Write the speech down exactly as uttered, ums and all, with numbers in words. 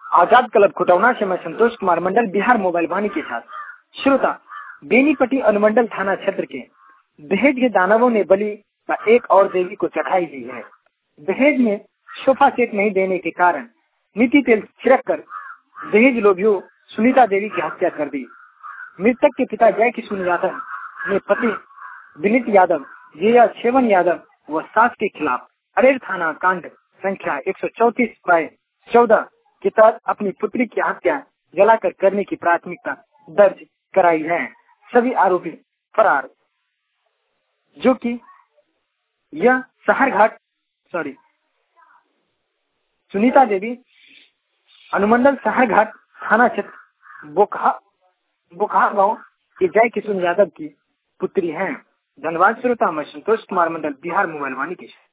आजाद club Khutauna से मैं Santosh Kumar Mandal, Bihar mobile Vani के साथ। श्रोता, बेनीपट्टी अनुमंडल थाना क्षेत्र के दहेज के दानवों ने बलि का एक और देवी को चढ़ाई दी है। दहेज में सोफा सेट नहीं देने के कारण नीति तेल छिड़क कर दहेज लोभियों सुनीता देवी की हत्या कर दी। मृतक के पिता जय किशोर यादव ने पति विनीत यादव, जया सेवन यादव व सास के खिलाफ अरेर थाना कांड संख्या एक सौ चौतीस बाय चौदह के तहत अपनी पुत्री की हत्या जलाकर करने की प्राथमिकता दर्ज कराई है। सभी आरोपी फरार, जो कि यह शहरघाट सॉरी सुनीता देवी अनुमंडल शहरघाट थाना क्षेत्र बोखा बोखा गांव के जय किशोर यादव की पुत्री हैं। धन्यवाद श्रोता, मैं संतोष कुमार मंडल, बिहार मोबाइल वाणी के